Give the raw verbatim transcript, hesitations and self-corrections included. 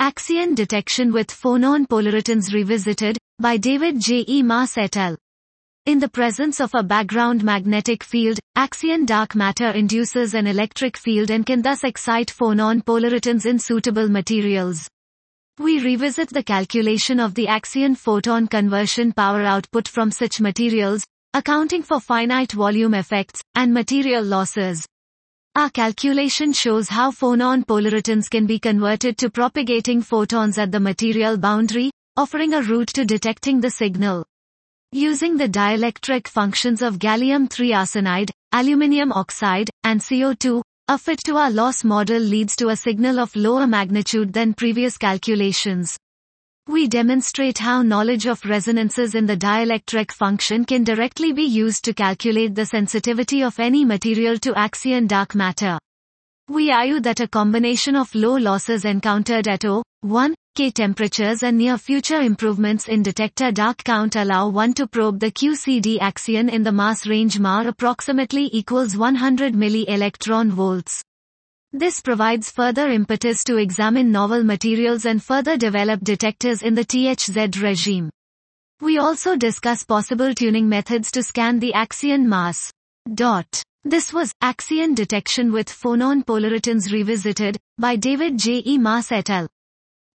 Axion detection with phonon polaritons revisited, by David J. E. Maass et al. In the presence of a background magnetic field, axion dark matter induces an electric field and can thus excite phonon polaritons in suitable materials. We revisit the calculation of the axion photon conversion power output from such materials, accounting for finite volume effects, and material losses. Our calculation shows how phonon polaritons can be converted to propagating photons at the material boundary, offering a route to detecting the signal. Using the dielectric functions of gallium three arsenide, aluminium oxide, and C O two, a fit to our loss model leads to a signal of lower magnitude than previous calculations. We demonstrate how knowledge of resonances in the dielectric function can directly be used to calculate the sensitivity of any material to axion dark matter. We argue that a combination of low losses encountered at zero, one, K temperatures and near future improvements in detector dark count allow one to probe the Q C D axion in the mass range M A R approximately equals one hundred millielectron volts. This provides further impetus to examine novel materials and further develop detectors in the T H Z regime. We also discuss possible tuning methods to scan the axion mass. Dot. This was Axion detection with phonon polaritons revisited, by David J. E. Maass et al.